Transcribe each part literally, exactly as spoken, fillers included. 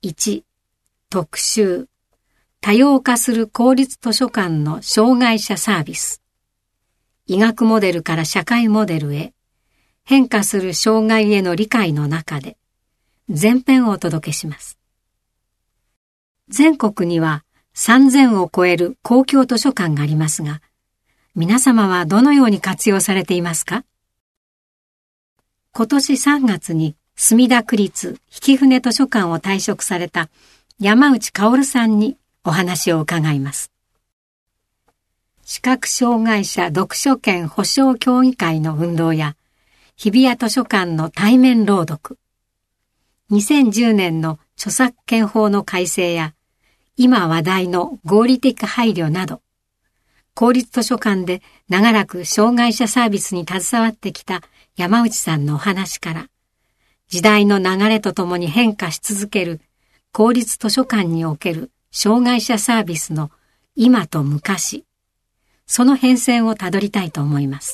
いち、特集、多様化する公立図書館の障害者サービス。医学モデルから社会モデルへ、変化する障害への理解の中で、前編をお届けします。全国にはさんぜんを超える公共図書館がありますが、皆様はどのように活用されていますか？今年さんがつに墨田区立曳舟図書館を退職された山内薫さんにお話を伺います。視覚障害者読書権保障協議会の運動や日比谷図書館の対面朗読、にせんじゅうねんの著作権法の改正や今話題の合理的配慮など、公立図書館で長らく障害者サービスに携わってきた山内さんのお話から、時代の流れとともに変化し続ける公立図書館における障害者サービスの今と昔、その変遷をたどりたいと思います。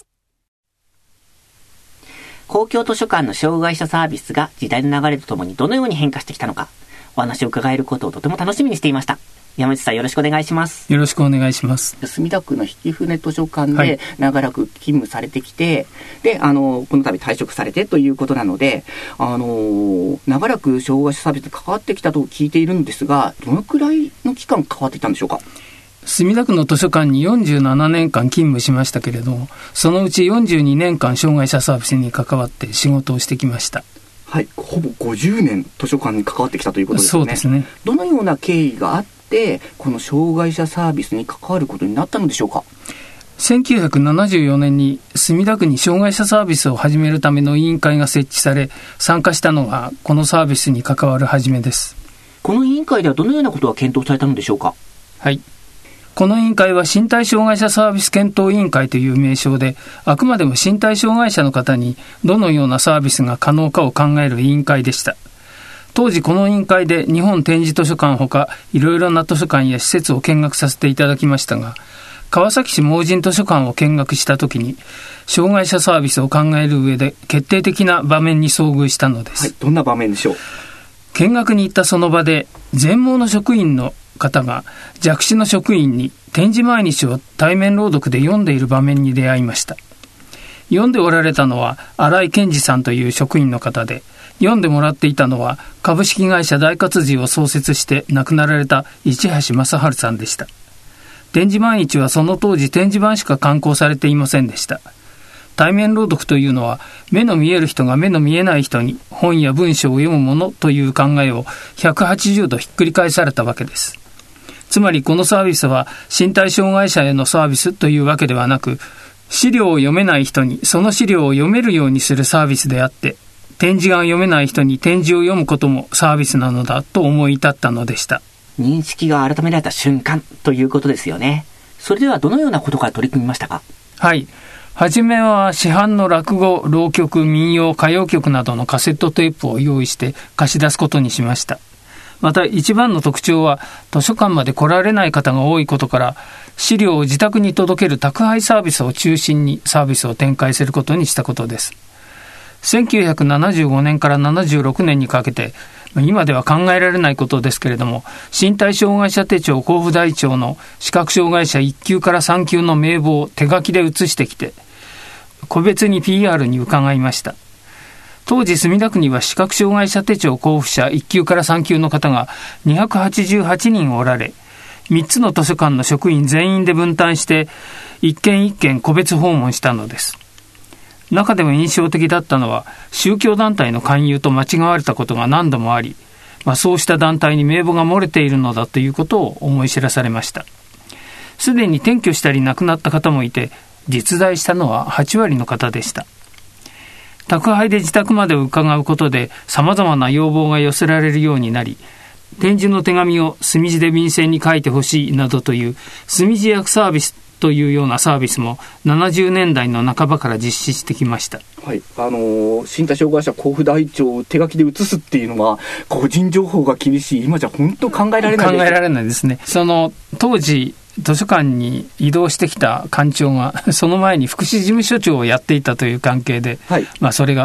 公共図書館の障害者サービスが時代の流れとともにどのように変化してきたのか、お話を伺えることをとても楽しみにしていました。山内さん、よろしくお願いします。 よろしくお願いします。 墨田区の曳舟図書館で長らく勤務されてきて、はい、で、あの、この度退職されてということなので、あの、長らく障害者サービスに関わってきたと聞いているんですが、どのくらいの期間関わってきたんでしょうか？ 墨田区の図書館によんじゅうななねんかん勤務しましたけれども、そのうちよんじゅうにねんかん障害者サービスに関わって仕事をしてきました。 はい、ほぼごじゅうねん図書館に関わってきたということですね。 そうですね。 どのような経緯があってこの障害者サービスに関わることになったのでしょうか？ せんきゅうひゃくななじゅうよねんに墨田区に障害者サービスを始めるための委員会が設置され、参加したのがこのサービスに関わる始めです。 この委員会ではどのようなことが検討されたのでしょうか？ はい、この委員会は身体障害者サービス検討委員会という名称で、あくまでも身体障害者の方にどのようなサービスが可能かを考える委員会でした。当時この委員会で日本展示図書館ほかいろいろな図書館や施設を見学させていただきましたが、川崎市盲人図書館を見学したときに障害者サービスを考える上で決定的な場面に遭遇したのです。 はい、どんな場面でしょう？ 見学に行ったその場で全盲の職員の方が弱視の職員に点字毎日を対面朗読で読んでいる場面に出会いました。読んでおられたのは新井健二さんという職員の方で、読んでもらっていたのは株式会社大活字を創設して亡くなられた市橋正治さんでした。点字毎日はその当時点字版しか刊行されていませんでした。対面朗読というのは目の見える人が目の見えない人に本や文章を読むものという考えをひゃくはちじゅうどひっくり返されたわけです。つまりこのサービスは身体障害者へのサービスというわけではなく、資料を読めない人にその資料を読めるようにするサービスであって、点字が読めない人に点字を読むこともサービスなのだと思い至ったのでした。 認識が改められた瞬間ということですよね。それではどのようなことから取り組みましたか？ はい。はじめは市販の落語、浪曲、民謡、歌謡曲などのカセットテープを用意して貸し出すことにしました。また一番の特徴は図書館まで来られない方が多いことから、資料を自宅に届ける宅配サービスを中心にサービスを展開することにしたことです。せんきゅうひゃくななじゅうごねんからななじゅうろくねんにかけて、今では考えられないことですけれども、身体障害者手帳交付台帳の視覚障害者いっきゅうからさんきゅうの名簿を手書きで写してきて、個別に ピーアール に伺いました。当時墨田区には視覚障害者手帳交付者いっきゅうからさんきゅうの方がにひゃくはちじゅうはちにんおられ、みっつの図書館の職員全員で分担して一軒一軒個別訪問したのです。中でも印象的だったのは宗教団体の勧誘と間違われたことが何度もあり、まあ、そうした団体に名簿が漏れているのだということを思い知らされました。すでに転居したり亡くなった方もいて、実在したのははちわりの方でした。宅配で自宅まで伺うことで様々な要望が寄せられるようになり、点字の手紙を墨字で便箋に書いてほしいなどという墨字訳サービスというようなサービスもななじゅうねんだいの半ばから実施してきました。 はい、あのー、身体障害者交付台帳を手書きで写すっていうのは個人情報が厳しい、今じゃ本当考えられないです。 考えられないですね。その当時図書館に移動してきた館長がその前に福祉事務所長をやっていたという関係で、はい、まあ、それが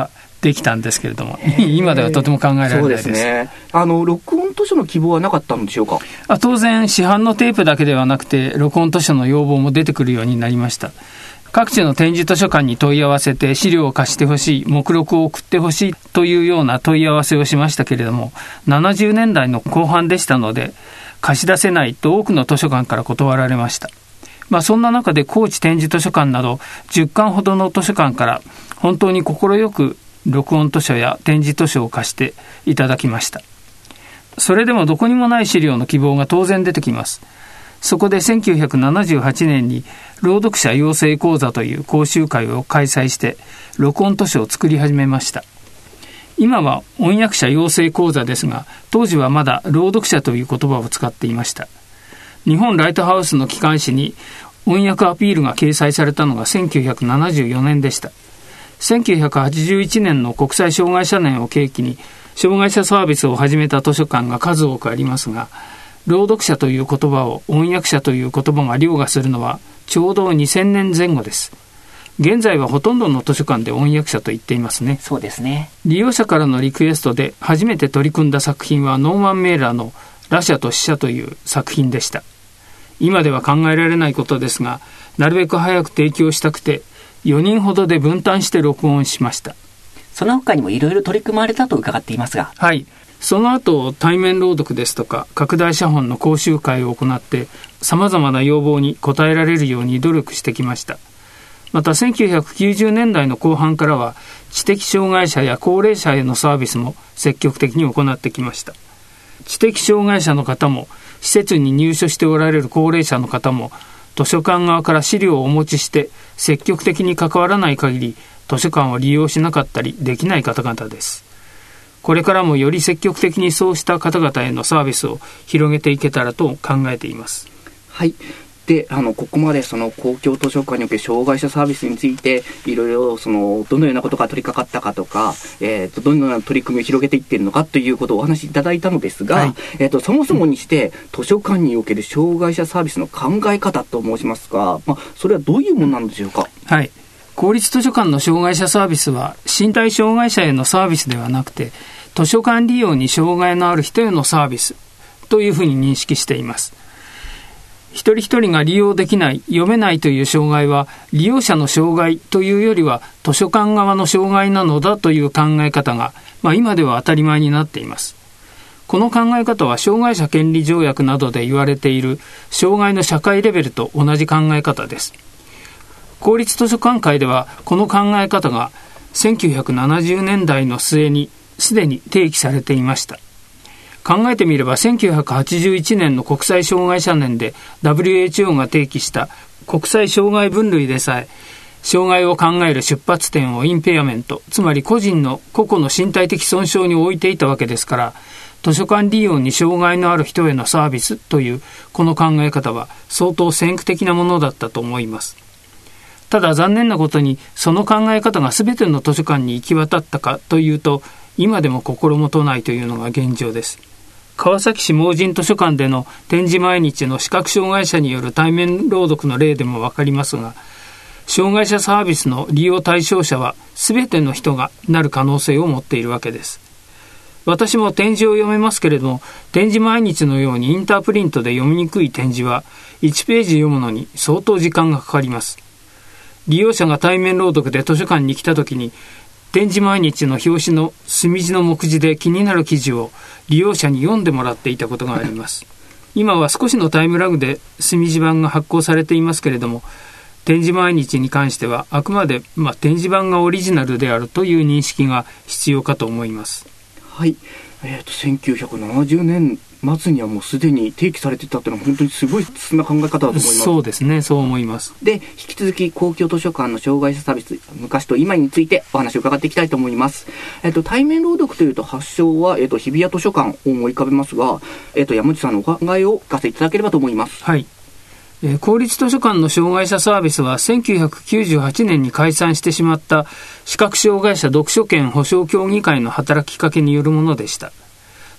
できたんですけれども、今ではとても考えられないです。 そうですね。あの録音図書の希望はなかったのでしょうか。 あ、当然市販のテープだけではなくて録音図書の要望も出てくるようになりました。各地の展示図書館に問い合わせて資料を貸してほしい、目録を送ってほしいというような問い合わせをしましたけれども、ななじゅうねんだいの後半でしたので貸し出せないと多くの図書館から断られました。まあ、そんな中で高知展示図書館などじゅっかんほどの図書館から本当に快く録音図書や展示図書を貸していただきました。それでもどこにもない資料の希望が当然出てきます。そこでせんきゅうひゃくななじゅうはちねんに朗読者養成講座という講習会を開催して録音図書を作り始めました。今は音訳者養成講座ですが、当時はまだ朗読者という言葉を使っていました。日本ライトハウスの機関誌に音訳アピールが掲載されたのがせんきゅうひゃくななじゅうよねんでした。せんきゅうひゃくはちじゅういちねんの国際障害者年を契機に障害者サービスを始めた図書館が数多くありますが、朗読者という言葉を音訳者という言葉が凌駕するのはちょうどにせんねんぜん後です。現在はほとんどの図書館で音訳者と言っていますね。 そうですね。 利用者からのリクエストで初めて取り組んだ作品はノーマン・メーラーの羅者と死者という作品でした。今では考えられないことですが、なるべく早く提供したくてよにんほどで分担して録音しました。 その他にもいろいろ取り組まれたと伺っていますが。 はい。その後対面朗読ですとか拡大写本の講習会を行って様々な要望に応えられるように努力してきました。またせんきゅうひゃくきゅうじゅうねんだいの後半からは知的障害者や高齢者へのサービスも積極的に行ってきました。知的障害者の方も施設に入所しておられる高齢者の方も図書館側から資料をお持ちして積極的に関わらない限り図書館を利用しなかったりできない方々です。これからもより積極的にそうした方々へのサービスを広げていけたらと考えています。 はい。で、あのここまでその公共図書館における障害者サービスについていろいろそのどのようなことが取り掛かったかとか、えー、とどのような取り組みを広げていっているのかということをお話しいただいたのですが、はい、えー、とそもそもにして図書館における障害者サービスの考え方と申しますが、まあ、それはどういうものなんでしょうか。 はい。公立図書館の障害者サービスは身体障害者へのサービスではなくて図書館利用に障害のある人へのサービスというふうに認識しています。一人一人が利用できない、読めないという障害は利用者の障害というよりは図書館側の障害なのだという考え方が、まあ、今では当たり前になっています。この考え方は障害者権利条約などで言われている障害の社会レベルと同じ考え方です。公立図書館会ではこの考え方がせんきゅうひゃくななじゅうねんだいの末にすでに提起されていました。考えてみればせんきゅうひゃくはちじゅういちねんの国際障害者年で ダブリューエイチオー が提起した国際障害分類でさえ障害を考える出発点をインペアメント、つまり個人の個々の身体的損傷に置いていたわけですから、図書館利用に障害のある人へのサービスというこの考え方は相当先駆的なものだったと思います。ただ残念なことにその考え方が全ての図書館に行き渡ったかというと今でも心もとないというのが現状です。川崎市盲人図書館での展示毎日の視覚障害者による対面朗読の例でも分かりますが、障害者サービスの利用対象者は全ての人がなる可能性を持っているわけです。私も展示を読めますけれども、展示毎日のようにインタープリントで読みにくい展示はいちページ読むのに相当時間がかかります。利用者が対面朗読で図書館に来た時に展示毎日の表紙の墨字の目次で気になる記事を利用者に読んでもらっていたことがあります。今は少しのタイムラグで墨字版が発行されていますけれども、展示毎日に関してはあくまで、まあ、展示版がオリジナルであるという認識が必要かと思います。 はい、えーと、せんきゅうひゃくななじゅうねん末にはもうすでに提起されていたというのは本当にすごい進んだ考え方だと思います。 そうですね、そう思います。 で、引き続き公共図書館の障害者サービス昔と今についてお話を伺っていきたいと思います。えっと、対面朗読というと発祥は、えっと、日比谷図書館を思い浮かべますが、えっと、山内さんのお考えを聞かせていただければと思います。 はい、えー、公立図書館の障害者サービスはせんきゅうひゃくきゅうじゅうはちねんに解散してしまった視覚障害者読書権保障協議会の働きかけによるものでした。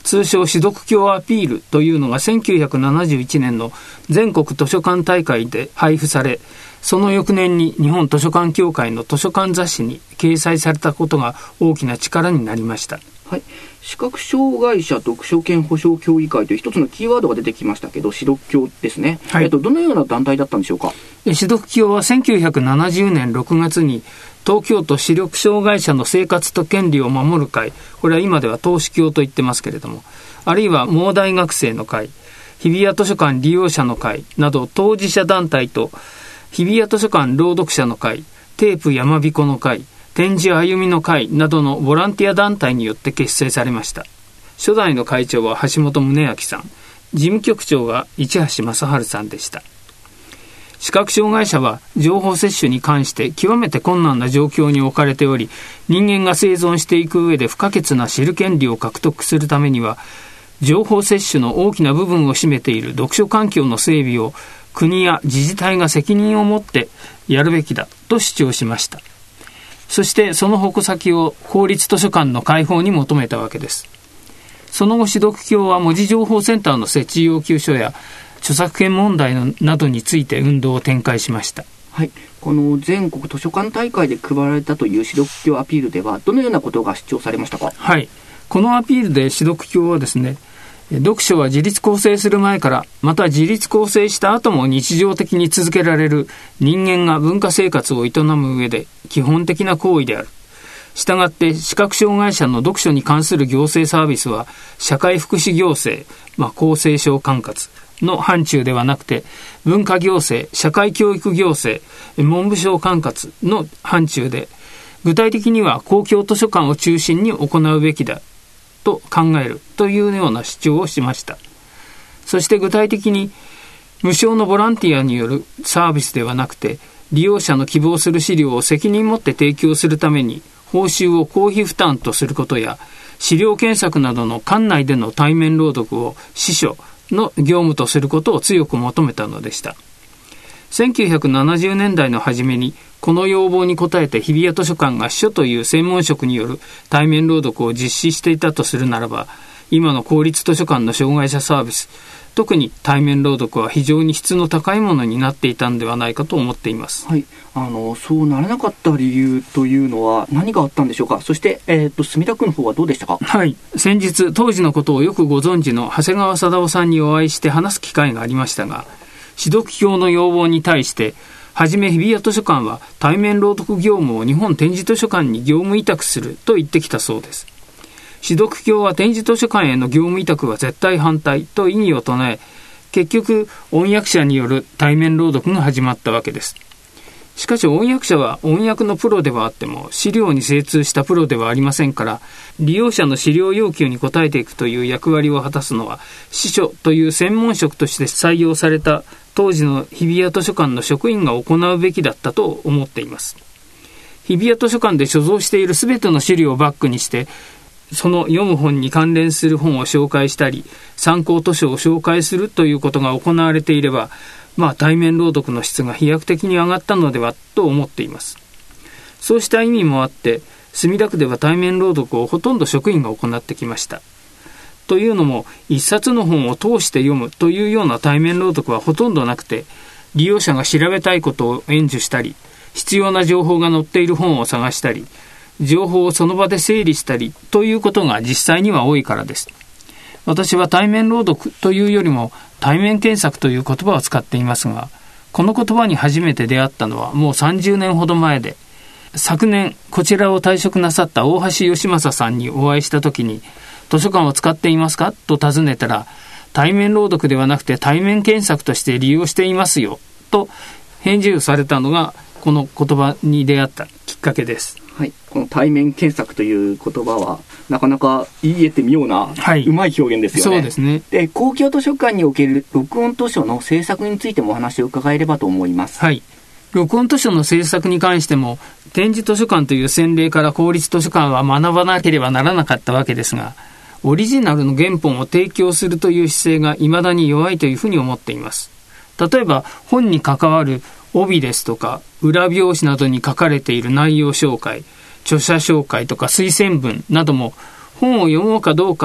通称私読教アピールというのがせんきゅうひゃくななじゅういちねんの全国図書館大会で配布され、その翌年に日本図書館協会の図書館雑誌に掲載されたことが大きな力になりました。 はい、視覚障害者読書権保障協議会という一つのキーワードが出てきましたけど、私読協ですね、はい、えっと、どのような団体だったんでしょうか。 私読協はせんきゅうひゃくななじゅうねんろくがつに東京都視力障害者の生活と権利を守る会、これは今では東視協と言ってますけれども、あるいは盲大学生の会、日比谷図書館利用者の会など当事者団体と、日比谷図書館朗読者の会、テープ山彦の会、展示歩みの会などのボランティア団体によって結成されました。初代の会長は橋本宗明さん、事務局長が市橋正治さんでした。視覚障害者は情報摂取に関して極めて困難な状況に置かれており、人間が生存していく上で不可欠な知る権利を獲得するためには、情報摂取の大きな部分を占めている読書環境の整備を国や自治体が責任を持ってやるべきだと主張しました。そしてその矛先を公立図書館の開放に求めたわけです。その後、私読協は文字情報センターの設置要求書や著作権問題などについて運動を展開しました。 はい、この全国図書館大会で配られたという私読協アピールではどのようなことが主張されましたか。 はい、このアピールで私読協はですね、読書は自立構成する前から、また自立構成した後も日常的に続けられる人間が文化生活を営む上で基本的な行為である。したがって視覚障害者の読書に関する行政サービスは社会福祉行政、まあ、厚生省管轄の範疇ではなくて、文化行政、社会教育行政、文部省管轄の範疇で、具体的には公共図書館を中心に行うべきだと考えるというような主張をしました。そして具体的に無償のボランティアによるサービスではなくて、利用者の希望する資料を責任持って提供するために報酬を公費負担とすることや、資料検索などの館内での対面朗読を司書の業務とすることを強く求めたのでした。せんきゅうひゃくななじゅうねんだいの初めにこの要望に応えて日比谷図書館が司書という専門職による対面朗読を実施していたとするならば、今の公立図書館の障害者サービス、特に対面朗読は非常に質の高いものになっていたんではないかと思っています。 はい、あのそうならなかった理由というのは何があったんでしょうか。そして、えー、と墨田区の方はどうでしたか。 はい、先日当時のことをよくご存知の長谷川貞夫さんにお会いして話す機会がありましたが、私読協の要望に対してはじめ日比谷図書館は対面朗読業務を日本展示図書館に業務委託すると言ってきたそうです。私読協は展示図書館への業務委託は絶対反対と異議を唱え、結局音訳者による対面朗読が始まったわけです。しかし音訳者は音訳のプロではあっても資料に精通したプロではありませんから、利用者の資料要求に応えていくという役割を果たすのは司書という専門職として採用された当時の日比谷図書館の職員が行うべきだったと思っています。日比谷図書館で所蔵しているすべての資料をバックにして、その読む本に関連する本を紹介したり、参考図書を紹介するということが行われていれば、まあ対面朗読の質が飛躍的に上がったのではと思っています。そうした意味もあって、墨田区では対面朗読をほとんど職員が行ってきました。というのも、一冊の本を通して読むというような対面朗読はほとんどなくて、利用者が調べたいことを援助したり、必要な情報が載っている本を探したり、情報をその場で整理したりということが実際には多いからです。私は対面朗読というよりも対面検索という言葉を使っていますが、この言葉に初めて出会ったのはもうさんじゅうねんほど前で、昨年こちらを退職なさった大橋義正さんにお会いしたときに、図書館を使っていますかと尋ねたら、対面朗読ではなくて対面検索として利用していますよと返事をされたのが、この言葉に出会ったきっかけです。 はい、この対面検索という言葉はなかなか言い得て妙な、はい、うまい表現ですよね。 そうですね。 で、公共図書館における録音図書の制作についてもお話を伺えればと思います。 はい、録音図書の制作に関しても、展示図書館という先例から公立図書館は学ばなければならなかったわけですが、オリジナルの原本を提供するという姿勢が未だに弱いというふうに思っています。例えば本に関わる帯ですとか裏表紙などに書かれている内容紹介、著者紹介とか推薦文なども、本を読もうかどうか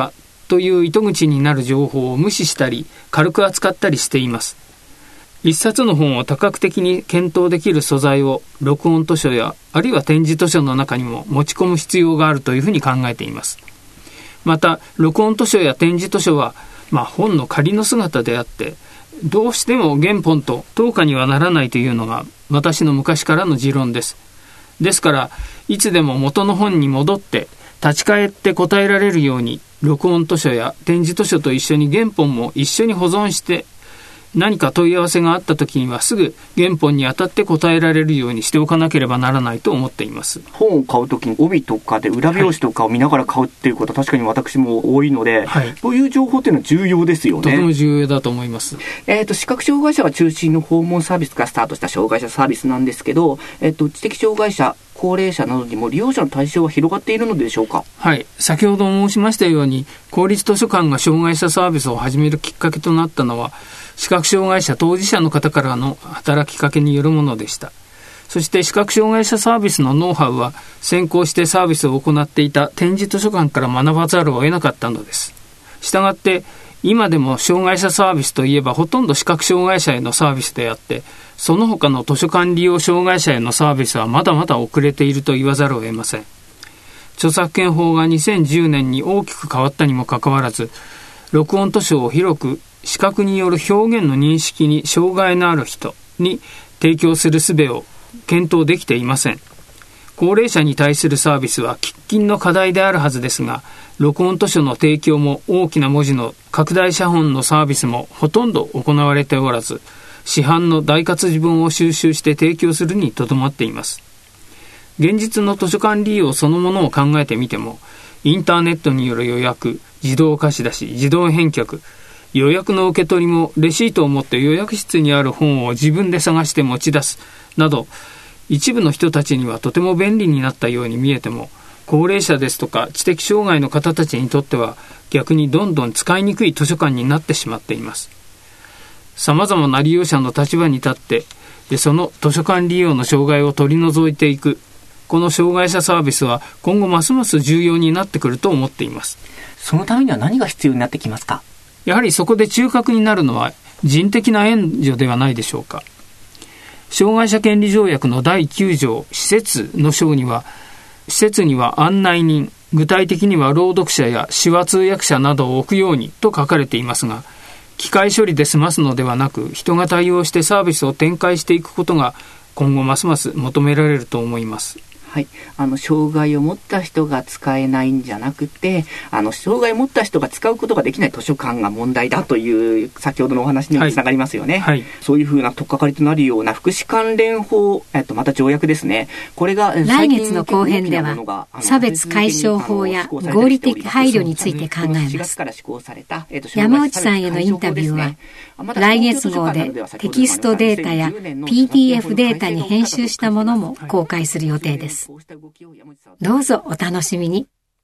という糸口になる情報を無視したり軽く扱ったりしています。一冊の本を多角的に検討できる素材を録音図書やあるいは展示図書の中にも持ち込む必要があるというふうに考えています。また録音図書や展示図書は、まあ、本の仮の姿であってどうしても原本と等価にはならないというのが私の昔からの持論です。ですからいつでも元の本に戻って立ち返って答えられるように録音図書や展示図書と一緒に原本も一緒に保存して何か問い合わせがあった時にはすぐ原本に当たって答えられるようにしておかなければならないと思っています。 本を買う時に帯とかで裏表紙とかを見ながら買うっていうことは確かに私も多いので、はい、そういう情報っていうのは重要ですよね。 とても重要だと思います。 えっと視覚障害者が中心の訪問サービスからスタートした障害者サービスなんですけど、えっと知的障害者高齢者などにも利用者の対象は広がっているのでしょうか。 はい、先ほど申しましたように公立図書館が障害者サービスを始めるきっかけとなったのは視覚障害者当事者の方からの働きかけによるものでした。そして視覚障害者サービスのノウハウは先行してサービスを行っていた展示図書館から学ばざるを得なかったのです。したがって今でも障害者サービスといえばほとんど視覚障害者へのサービスであってその他の図書館利用障害者へのサービスはまだまだ遅れていると言わざるを得ません。著作権法がにせんじゅうねんに大きく変わったにもかかわらず録音図書を広く視覚による表現の認識に障害のある人に提供する術を検討できていません。高齢者に対するサービスは喫緊の課題であるはずですが録音図書の提供も大きな文字の拡大写本のサービスもほとんど行われておらず市販の大活字本を収集して提供するにとどまっています。現実の図書館利用そのものを考えてみてもインターネットによる予約、自動貸し出し、自動返却、予約の受け取りもレシートを持って予約室にある本を自分で探して持ち出すなど一部の人たちにはとても便利になったように見えても高齢者ですとか知的障害の方たちにとっては逆にどんどん使いにくい図書館になってしまっています。様々な利用者の立場に立ってでその図書館利用の障害を取り除いていくこの障害者サービスは今後ますます重要になってくると思っています。 そのためには何が必要になってきますか。 やはりそこで中核になるのは人的な援助ではないでしょうか。障害者権利条約のだいきゅう条施設の章には施設には案内人、具体的には朗読者や手話通訳者などを置くようにと書かれていますが機械処理で済ますのではなく人が対応してサービスを展開していくことが今後ますます求められると思います。 はい、あの障害を持った人が使えないんじゃなくてあの障害を持った人が使うことができない図書館が問題だという先ほどのお話にもつながりますよね、はいはい、そういうふうな取っかかりとなるような福祉関連法、えっと、また条約ですね。これが来月の後編では差別解消法や合理的配慮について考えます。山内さんへのインタビューは来月号でテキストデータや ピーディーエフ データに編集したものも公開する予定です。どうぞお楽しみに。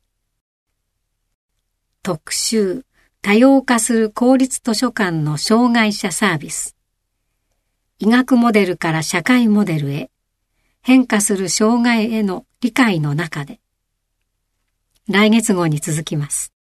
特集多様化する公立図書館の障害者サービス。医学モデルから社会モデルへ変化する障害への理解の中で。来月号に続きます。